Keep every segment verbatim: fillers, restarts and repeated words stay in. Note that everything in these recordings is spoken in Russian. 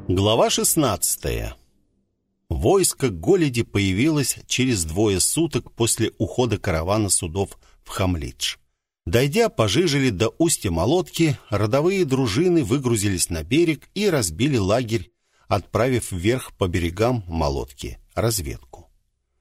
Глава шестнадцатая. Войско Голеди появилось через двое суток после ухода каравана судов в Хамлидж. Дойдя по Жижели до устья Молотки, родовые дружины выгрузились на берег и разбили лагерь, отправив вверх по берегам Молотки разведку.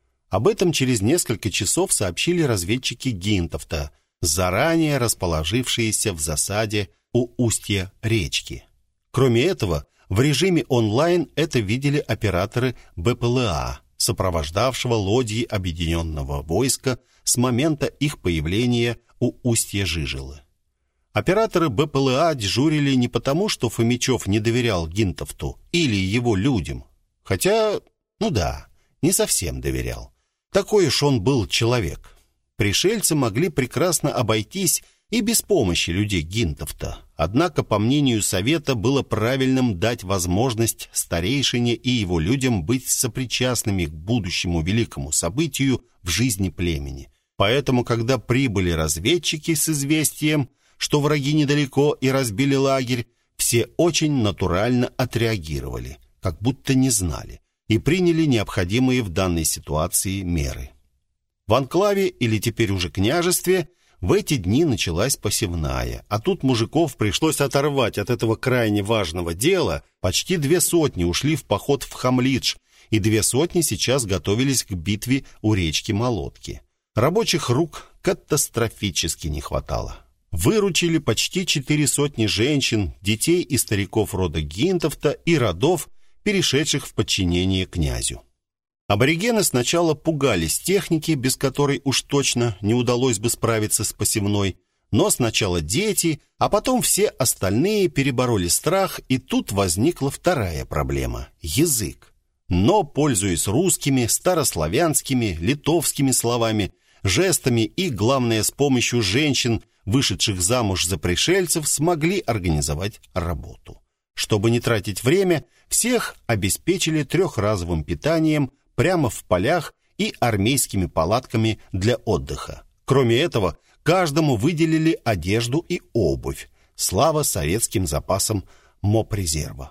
Об этом через несколько часов сообщили разведчики Гинтовта, заранее расположившиеся в засаде у устья речки. Кроме этого, в режиме онлайн это видели операторы БПЛА, сопровождавшего лодьи объединенного войска с момента их появления у устья Жижелы. Операторы БПЛА дежурили не потому, что Фомичев не доверял Гинтовту или его людям, хотя, ну да, не совсем доверял. Такой уж он был человек. Пришельцы могли прекрасно обойтись и без помощи людей Гинтовта. Однако, по мнению Совета, было правильным дать возможность старейшине и его людям быть сопричастными к будущему великому событию в жизни племени. Поэтому, когда прибыли разведчики с известием, что враги недалеко и разбили лагерь, все очень натурально отреагировали, как будто не знали, и приняли необходимые в данной ситуации меры. В анклаве, или теперь уже княжестве, в эти дни началась посевная, а тут мужиков пришлось оторвать от этого крайне важного дела. Почти две сотни ушли в поход в Хамлидж, и две сотни сейчас готовились к битве у речки Молотки. Рабочих рук катастрофически не хватало. Выручили почти четыре сотни женщин, детей и стариков рода Гинтовта и родов, перешедших в подчинение князю. Аборигены сначала пугались техники, без которой уж точно не удалось бы справиться с посевной, но сначала дети, а потом все остальные перебороли страх, и тут возникла вторая проблема – язык. Но, пользуясь русскими, старославянскими, литовскими словами, жестами и, главное, с помощью женщин, вышедших замуж за пришельцев, смогли организовать работу. Чтобы не тратить время, всех обеспечили трехразовым питанием прямо в полях и армейскими палатками для отдыха. Кроме этого, каждому выделили одежду и обувь. Слава советским запасам мопрезерва.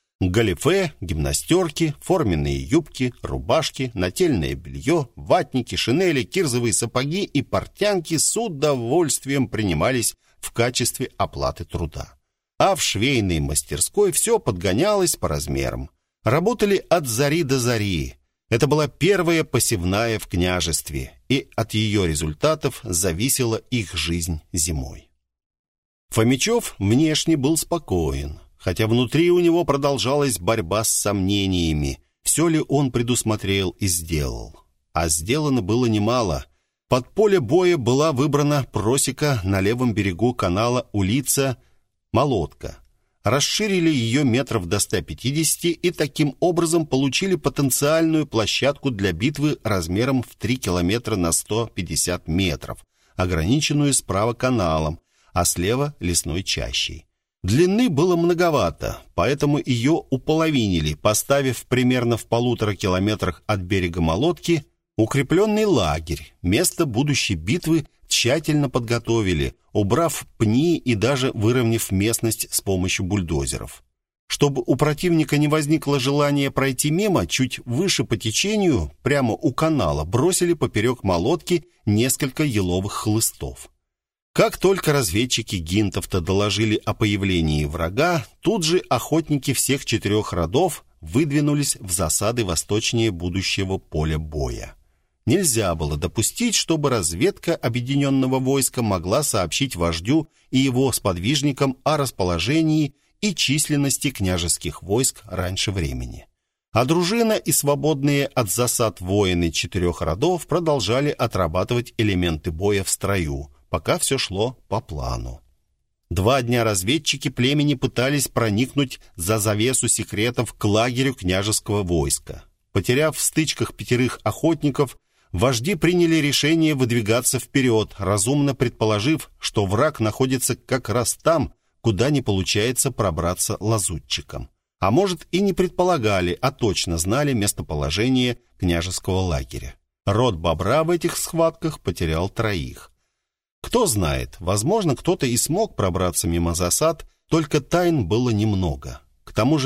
Галифе, гимнастерки, форменные юбки, рубашки, нательное белье, ватники, шинели, кирзовые сапоги и портянки с удовольствием принимались в качестве оплаты труда. А в швейной мастерской все подгонялось по размерам. Работали от зари до зари. Это была первая посевная в княжестве, и от ее результатов зависела их жизнь зимой. Фомичев внешне был спокоен, хотя внутри у него продолжалась борьба с сомнениями, все ли он предусмотрел и сделал. А сделано было немало. Под поле боя была выбрана просека на левом берегу канала Улица Молотка. Расширили ее метров до ста пятидесяти и таким образом получили потенциальную площадку для битвы размером в три километра на сто пятьдесят метров, ограниченную справа каналом, а слева лесной чащей. Длины было многовато, поэтому ее уполовинили, поставив примерно в полутора километрах от берега Молотки укрепленный лагерь. Место будущей битвы тщательно подготовили, убрав пни и даже выровняв местность с помощью бульдозеров. Чтобы у противника не возникло желания пройти мимо, чуть выше по течению, прямо у канала, бросили поперек Молотки несколько еловых хлыстов. Как только разведчики Гинтовта доложили о появлении врага, тут же охотники всех четырех родов выдвинулись в засады восточнее будущего поля боя. Нельзя было допустить, чтобы разведка объединенного войска могла сообщить вождю и его сподвижникам о расположении и численности княжеских войск раньше времени. А дружина и свободные от засад воины четырех родов продолжали отрабатывать элементы боя в строю, пока все шло по плану. Два дня разведчики племени пытались проникнуть за завесу секретов к лагерю княжеского войска. Потеряв в стычках пятерых охотников, вожди приняли решение выдвигаться вперед, разумно предположив, что враг находится как раз там, куда не получается пробраться лазутчикам. А может, и не предполагали, а точно знали местоположение княжеского лагеря. Род Бобра в этих схватках потерял троих. Кто знает, возможно, кто-то и смог пробраться мимо засад, только тайн было немного. К тому же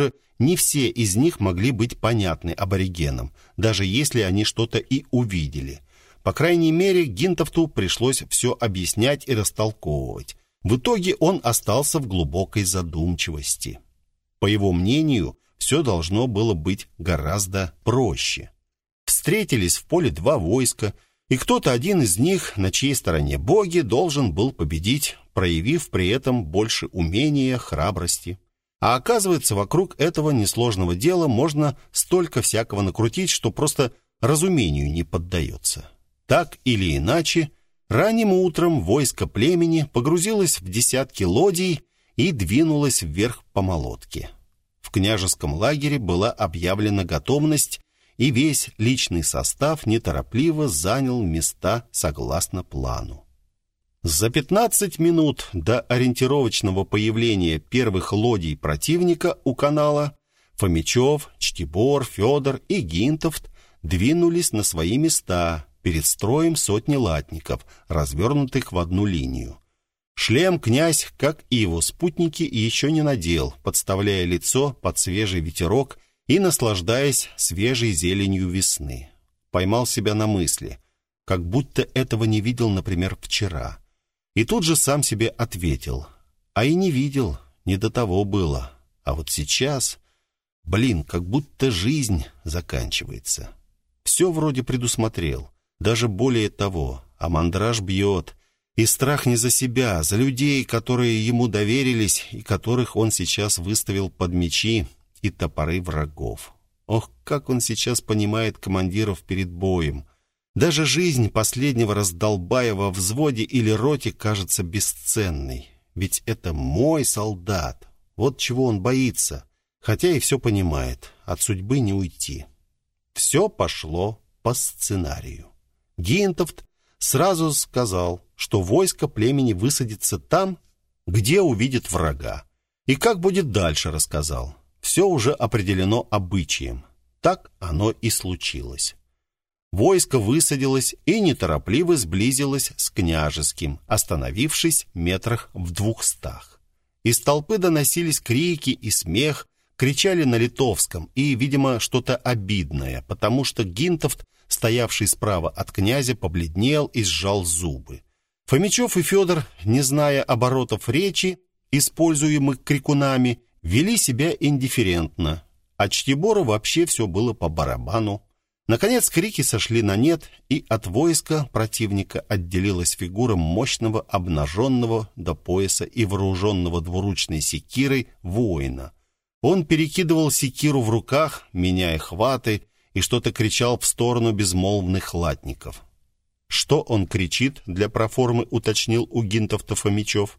не все из них могли быть понятны аборигенам, даже если они что-то и увидели. По крайней мере, Гинтовту пришлось все объяснять и растолковывать. В итоге он остался в глубокой задумчивости. По его мнению, все должно было быть гораздо проще. Встретились в поле два войска, и кто-то один из них, на чьей стороне боги, должен был победить, проявив при этом больше умения, храбрости. А оказывается, вокруг этого несложного дела можно столько всякого накрутить, что просто разумению не поддается. Так или иначе, ранним утром войско племени погрузилось в десятки лодий и двинулось вверх по Молотке. В княжеском лагере была объявлена готовность, и весь личный состав неторопливо занял места согласно плану. За пятнадцать минут до ориентировочного появления первых лодий противника у канала Фомичев, Чтибор, Федор и Гинтовт двинулись на свои места перед строем сотни латников, развернутых в одну линию. Шлем князь, как и его спутники, еще не надел, подставляя лицо под свежий ветерок и наслаждаясь свежей зеленью весны. Поймал себя на мысли, как будто этого не видел, например, вчера. И тут же сам себе ответил: а и не видел, не до того было. А вот сейчас, блин, как будто жизнь заканчивается. Все вроде предусмотрел, даже более того, а мандраж бьет. И страх не за себя, за людей, которые ему доверились и которых он сейчас выставил под мечи и топоры врагов. Ох, как он сейчас понимает командиров перед боем. Даже жизнь последнего раздолбая во взводе или роте кажется бесценной. Ведь это мой солдат. Вот чего он боится. Хотя и все понимает. От судьбы не уйти. Все пошло по сценарию. Гинтовт сразу сказал, что войско племени высадится там, где увидит врага. И как будет дальше, рассказал. Все уже определено обычаем. Так оно и случилось. Войско высадилось и неторопливо сблизилось с княжеским, остановившись метрах в двухстах. Из толпы доносились крики и смех, кричали на литовском и, видимо, что-то обидное, потому что Гинтовт, стоявший справа от князя, побледнел и сжал зубы. Фомичев и Федор, не зная оборотов речи, используемых крикунами, вели себя индифферентно, а Чтибору вообще все было по барабану. Наконец крики сошли на нет, и от войска противника отделилась фигура мощного, обнаженного до пояса и вооруженного двуручной секирой воина. Он перекидывал секиру в руках, меняя хваты, и что-то кричал в сторону безмолвных латников. «Что он кричит?» — для проформы уточнил у Гинтовта Фомичев.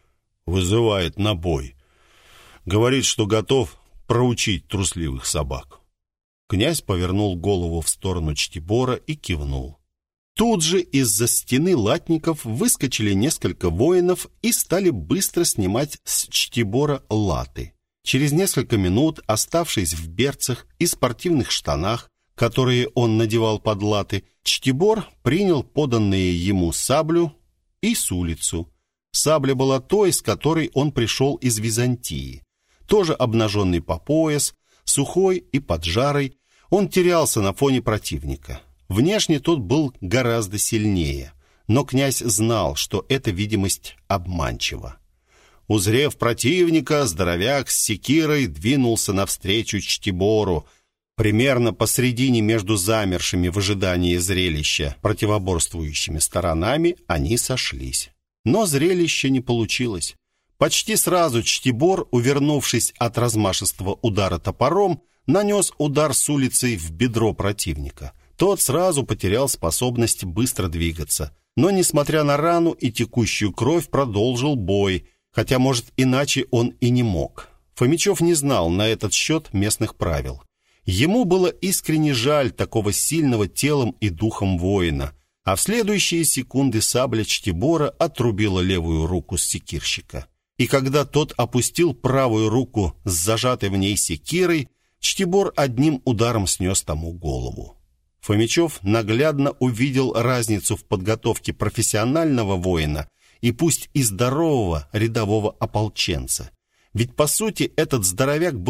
«Вызывает на бой. Говорит, что готов проучить трусливых собак». Князь повернул голову в сторону Чтибора и кивнул. Тут же из-за стены латников выскочили несколько воинов и стали быстро снимать с Чтибора латы. Через несколько минут, оставшись в берцах и спортивных штанах, которые он надевал под латы, Чтибор принял поданные ему саблю и сулицу. Сабля была той, с которой он пришел из Византии. Тоже обнаженный по пояс, сухой и поджарый, он терялся на фоне противника. Внешне тот был гораздо сильнее, но князь знал, что эта видимость обманчива. Узрев противника, здоровяк с секирой двинулся навстречу Чтибору. Примерно посредине между замершими в ожидании зрелища противоборствующими сторонами они сошлись. Но зрелище не получилось. Почти сразу Чтибор, увернувшись от размашистого удара топором, нанес удар с улицей в бедро противника. Тот сразу потерял способность быстро двигаться, но, несмотря на рану и текущую кровь, продолжил бой, хотя, может, иначе он и не мог. Фомичев не знал на этот счет местных правил. Ему было искренне жаль такого сильного телом и духом воина, а в следующие секунды сабля Чтибора отрубила левую руку секирщика. И когда тот опустил правую руку с зажатой в ней секирой, Чтибор одним ударом снес тому голову. Фомичев наглядно увидел разницу в подготовке профессионального воина и пусть и здорового рядового ополченца. Ведь, по сути, этот здоровяк был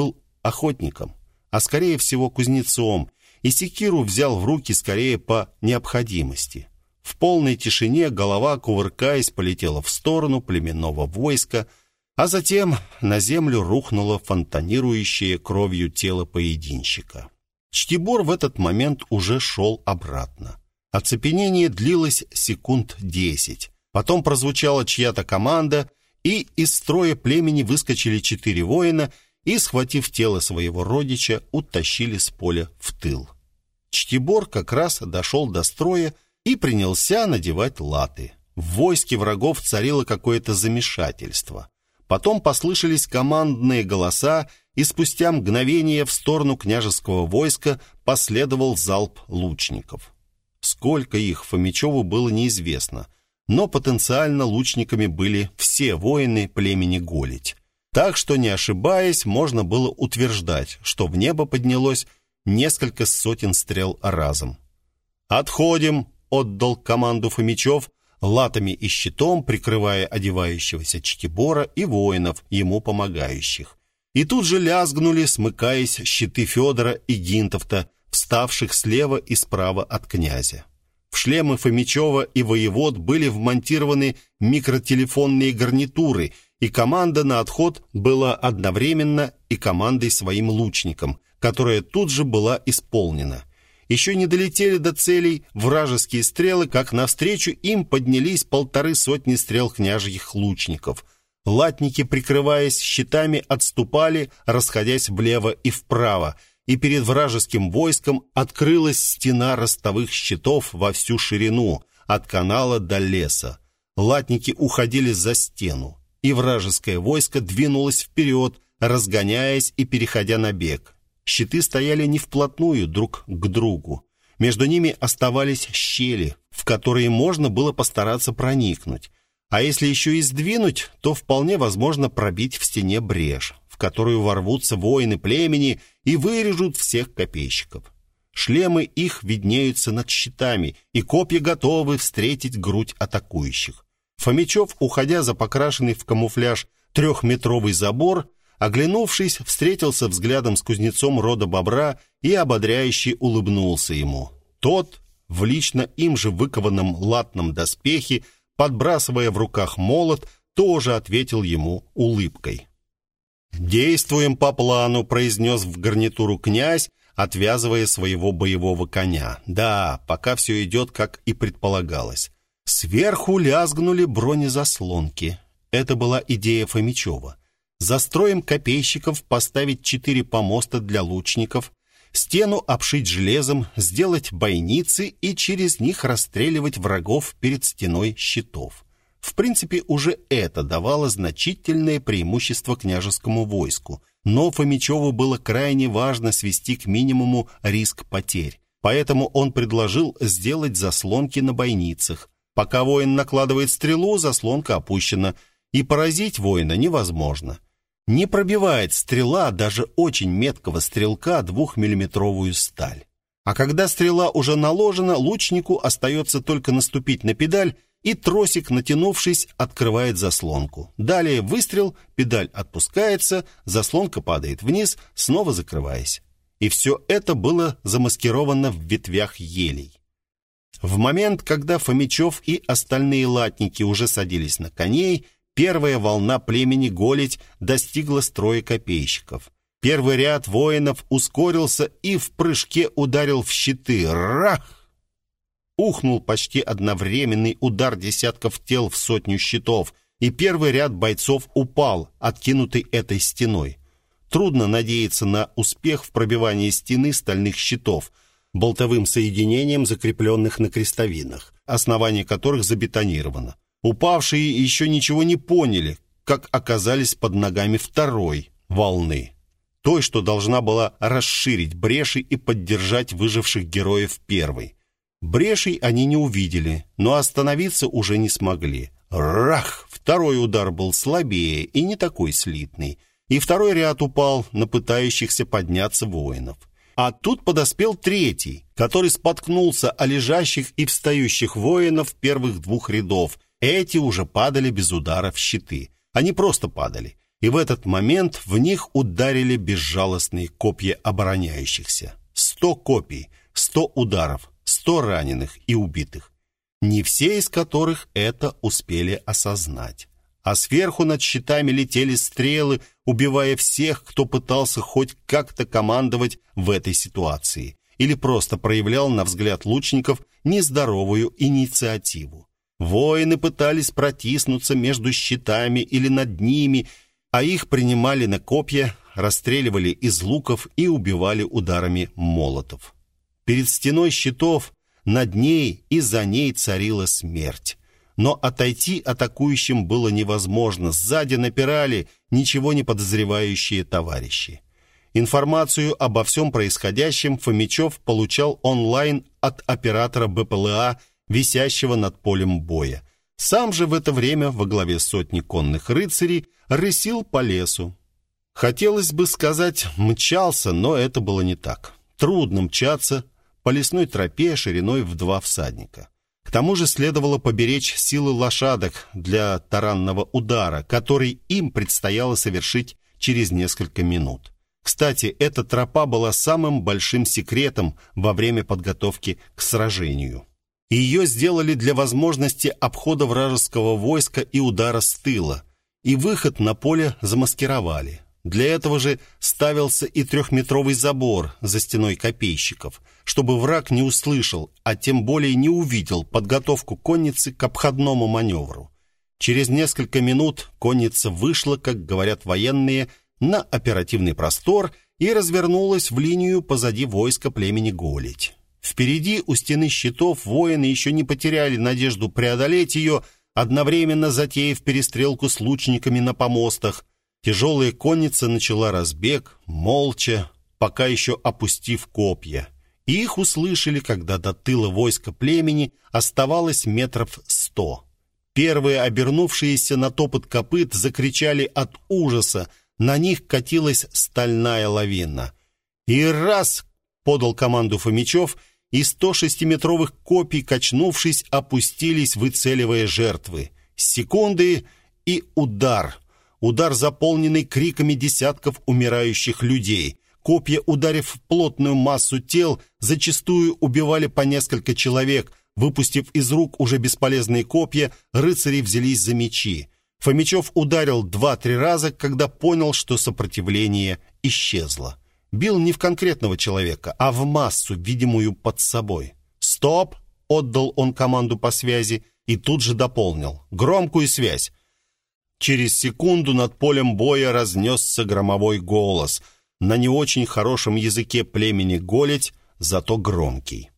охотником, а скорее всего кузнецом, и секиру взял в руки скорее по необходимости. В полной тишине голова, кувыркаясь, полетела в сторону племенного войска, а затем на землю рухнуло фонтанирующее кровью тело поединщика. Чтибор в этот момент уже шел обратно. Оцепенение длилось секунд десять. Потом прозвучала чья-то команда, и из строя племени выскочили четыре воина и, схватив тело своего родича, утащили с поля в тыл. Чтибор как раз дошел до строя и принялся надевать латы. В войске врагов царило какое-то замешательство. Потом послышались командные голоса, и спустя мгновение в сторону княжеского войска последовал залп лучников. Сколько их Фомичеву было неизвестно, но потенциально лучниками были все воины племени Голедь. Так что, не ошибаясь, можно было утверждать, что в небо поднялось несколько сотен стрел разом. «Отходим!» — отдал команду Фомичев, латами и щитом прикрывая одевающегося Чтибора и воинов, ему помогающих. И тут же лязгнули, смыкаясь, щиты Федора и Гинтовта, вставших слева и справа от князя. В шлемы Фомичева и воевод были вмонтированы микротелефонные гарнитуры, и команда на отход была одновременно и командой своим лучникам, которая тут же была исполнена. Еще не долетели до целей вражеские стрелы, как навстречу им поднялись полторы сотни стрел княжьих лучников. Латники, прикрываясь щитами, отступали, расходясь влево и вправо, и перед вражеским войском открылась стена ростовых щитов во всю ширину, от канала до леса. Латники уходили за стену, и вражеское войско двинулось вперед, разгоняясь и переходя на бег. Щиты стояли не вплотную друг к другу. Между ними оставались щели, в которые можно было постараться проникнуть. А если еще и сдвинуть, то вполне возможно пробить в стене брешь, в которую ворвутся воины племени и вырежут всех копейщиков. Шлемы их виднеются над щитами, и копья готовы встретить грудь атакующих. Фомичев, уходя за покрашенный в камуфляж трехметровый забор, оглянувшись, встретился взглядом с кузнецом рода Бобра и ободряюще улыбнулся ему. Тот, в лично им же выкованном латном доспехе, подбрасывая в руках молот, тоже ответил ему улыбкой. «Действуем по плану», — произнес в гарнитуру князь, отвязывая своего боевого коня. Да, пока все идет, как и предполагалось. Сверху лязгнули бронезаслонки. Это была идея Фомичева. За строем копейщиков поставить четыре помоста для лучников, стену обшить железом, сделать бойницы и через них расстреливать врагов перед стеной щитов. В принципе, уже это давало значительное преимущество княжескому войску, но Фомичеву было крайне важно свести к минимуму риск потерь. Поэтому он предложил сделать заслонки на бойницах. Пока воин накладывает стрелу, заслонка опущена, и поразить воина невозможно. Не пробивает стрела даже очень меткого стрелка двухмиллиметровую сталь. А когда стрела уже наложена, лучнику остается только наступить на педаль, и тросик, натянувшись, открывает заслонку. Далее выстрел, педаль отпускается, заслонка падает вниз, снова закрываясь. И все это было замаскировано в ветвях елей. В момент, когда Фомичев и остальные латники уже садились на коней, первая волна племени Голедь достигла строя копейщиков. Первый ряд воинов ускорился и в прыжке ударил в щиты. Рах! Ухнул почти одновременный удар десятков тел в сотню щитов, и первый ряд бойцов упал, откинутый этой стеной. Трудно надеяться на успех в пробивании стены стальных щитов, болтовым соединением, закрепленных на крестовинах, основание которых забетонировано. Упавшие еще ничего не поняли, как оказались под ногами второй волны, той, что должна была расширить бреши и поддержать выживших героев первой. Брешей они не увидели, но остановиться уже не смогли. Рах! Второй удар был слабее и не такой слитный, и второй ряд упал на пытающихся подняться воинов. А тут подоспел третий, который споткнулся о лежащих и встающих воинов первых двух рядов. Эти уже падали без удара в щиты. Они просто падали. и в этот момент в них ударили безжалостные копья обороняющихся. Сто копий, сто ударов, сто раненых и убитых, не все из которых это успели осознать. А сверху над щитами летели стрелы, убивая всех, кто пытался хоть как-то командовать в этой ситуации или просто проявлял, на взгляд лучников, нездоровую инициативу. Воины пытались протиснуться между щитами или над ними, а их принимали на копья, расстреливали из луков и убивали ударами молотов. Перед стеной щитов, над ней и за ней царила смерть. Но отойти атакующим было невозможно. Сзади напирали ничего не подозревающие товарищи. Информацию обо всем происходящем Фомичев получал онлайн от оператора БПЛА, висящего над полем боя. Сам же в это время во главе сотни конных рыцарей рысил по лесу. Хотелось бы сказать «мчался», но это было не так. Трудно мчаться по лесной тропе шириной в два всадника. К тому же следовало поберечь силы лошадок для таранного удара, который им предстояло совершить через несколько минут. Кстати, эта тропа была самым большим секретом во время подготовки к сражению. Ее сделали для возможности обхода вражеского войска и удара с тыла, и выход на поле замаскировали. Для этого же ставился и трехметровый забор за стеной копейщиков, чтобы враг не услышал, а тем более не увидел подготовку конницы к обходному маневру. Через несколько минут конница вышла, как говорят военные, на оперативный простор и развернулась в линию позади войска племени Голедь. Впереди у стены щитов воины еще не потеряли надежду преодолеть ее, одновременно затеяв перестрелку с лучниками на помостах. Тяжелая конница начала разбег, молча, пока еще опустив копья. И их услышали, когда до тыла войска племени оставалось метров сто. Первые, обернувшиеся на топот копыт, закричали от ужаса. На них катилась стальная лавина. И раз, подал команду Фомичев, и сто шестиметровых копий, качнувшись, опустились, выцеливая жертвы. Секунды и удар. Удар, заполненный криками десятков умирающих людей. Копья, ударив в плотную массу тел, зачастую убивали по несколько человек. Выпустив из рук уже бесполезные копья, рыцари взялись за мечи. Фомичев ударил два-три раза, когда понял, что сопротивление исчезло. Бил не в конкретного человека, а в массу, видимую под собой. «Стоп!» — отдал он команду по связи и тут же дополнил. «Громкую связь!» Через секунду над полем боя разнесся громовой голос на не очень хорошем языке племени Голедь, зато громкий.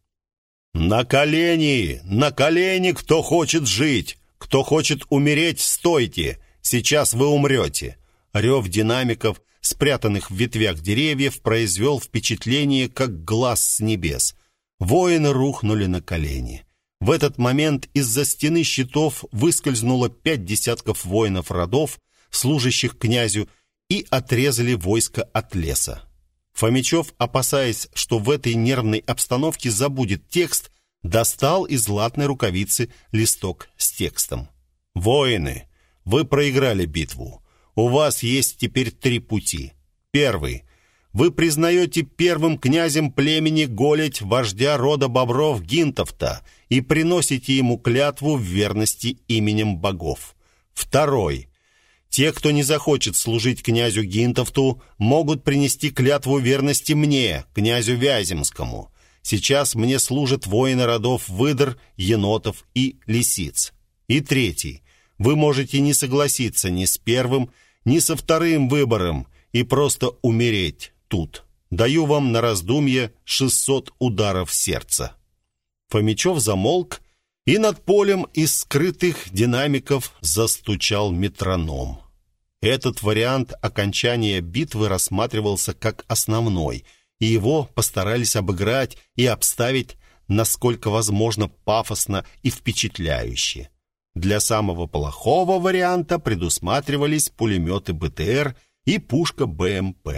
«На колени! На колени, кто хочет жить! Кто хочет умереть, стойте! Сейчас вы умрете!» Рев динамиков, спрятанных в ветвях деревьев, произвел впечатление, как глаз с небес. Воины рухнули на колени. В этот момент из-за стены щитов выскользнуло пять десятков воинов родов, служащих князю, и отрезали войско от леса. Фомичев, опасаясь, что в этой нервной обстановке забудет текст, достал из латной рукавицы листок с текстом. «Воины, вы проиграли битву. У вас есть теперь три пути. Первый. Вы признаете первым князем племени Голедь вождя рода Бобров Гинтовта и приносите ему клятву в верности именем богов. Второй. Те, кто не захочет служить князю Гинтовту, могут принести клятву верности мне, князю Вяземскому. Сейчас мне служат воины родов выдр, енотов и лисиц. И третий. Вы можете не согласиться ни с первым, ни со вторым выбором и просто умереть тут. Даю вам на раздумье шестьсот ударов сердца». Фомичев замолк, и над полем из скрытых динамиков застучал метроном. Этот вариант окончания битвы рассматривался как основной, и его постарались обыграть и обставить, насколько возможно, пафосно и впечатляюще. Для самого плохого варианта предусматривались пулеметы БТР и пушка БМП.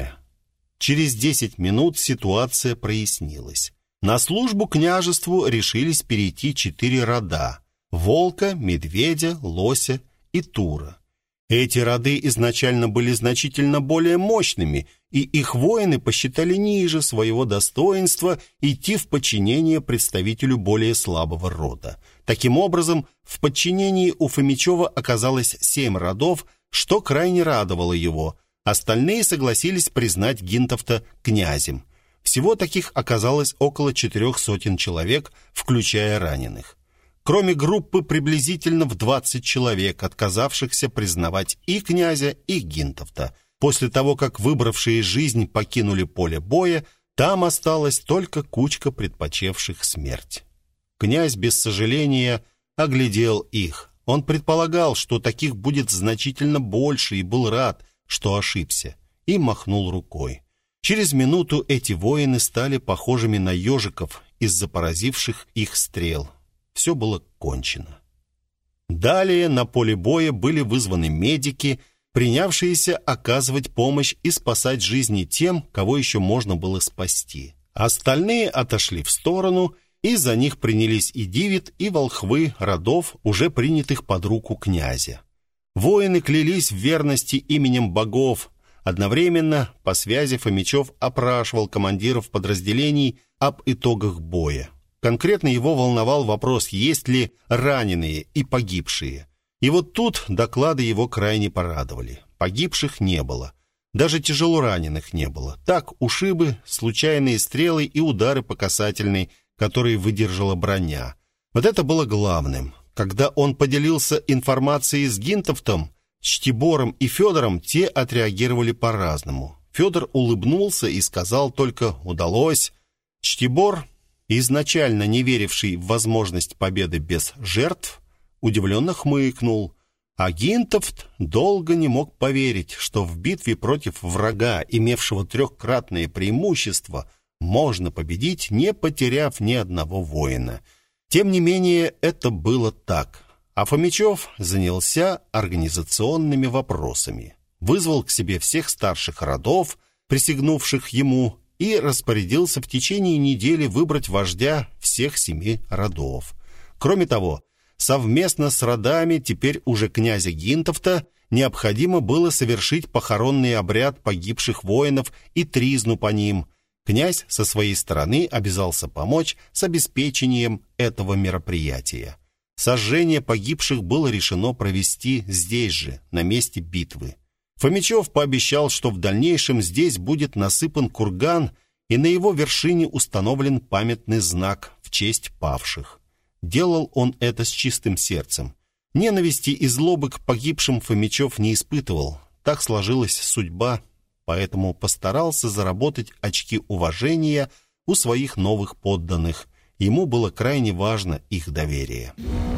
Через десять минут ситуация прояснилась. На службу княжеству решились перейти четыре рода: волка, медведя, лося и тура. Эти роды изначально были значительно более мощными, и их воины посчитали ниже своего достоинства идти в подчинение представителю более слабого рода. Таким образом, в подчинении у Фомичева оказалось семь родов, что крайне радовало его. Остальные согласились признать Гинтовта князем. Всего таких оказалось около четырех сотен человек, включая раненых. Кроме группы приблизительно в двадцать человек, отказавшихся признавать и князя, и Гинтовта. После того, как выбравшие жизнь покинули поле боя, там осталась только кучка предпочевших смерть. Князь без сожаления оглядел их. Он предполагал, что таких будет значительно больше, и был рад, что ошибся, и махнул рукой. Через минуту эти воины стали похожими на ежиков из-за поразивших их стрел. Все было кончено. Далее на поле боя были вызваны медики, принявшиеся оказывать помощь и спасать жизни тем, кого еще можно было спасти. Остальные отошли в сторону, и за них принялись и Дивид, и волхвы родов, уже принятых под руку князя. Воины клялись в верности именем богов. Одновременно по связи Фомичев опрашивал командиров подразделений об итогах боя. Конкретно его волновал вопрос, есть ли раненые и погибшие. И вот тут доклады его крайне порадовали. Погибших не было. Даже тяжело раненых не было. Так, ушибы, случайные стрелы и удары по касательной, которые выдержала броня. Вот это было главным. Когда он поделился информацией с Гинтовтом, Чтибором и Федором, те отреагировали по-разному. Федор улыбнулся и сказал только «удалось». Чтибор, изначально не веривший в возможность победы без жертв, удивленно хмыкнул. А Гинтовт долго не мог поверить, что в битве против врага, имевшего трехкратное преимущество, можно победить, не потеряв ни одного воина. Тем не менее, это было так. А Фомичев занялся организационными вопросами. Вызвал к себе всех старших родов, присягнувших ему, и распорядился в течение недели выбрать вождя всех семи родов. Кроме того, совместно с родами теперь уже князя Гинтовта необходимо было совершить похоронный обряд погибших воинов и тризну по ним. Князь со своей стороны обязался помочь с обеспечением этого мероприятия. Сожжение погибших было решено провести здесь же, на месте битвы. Фомичев пообещал, что в дальнейшем здесь будет насыпан курган, и на его вершине установлен памятный знак в честь павших. Делал он это с чистым сердцем. Ненависти и злобы к погибшим Фомичев не испытывал. Так сложилась судьба, поэтому постарался заработать очки уважения у своих новых подданных. Ему было крайне важно их доверие.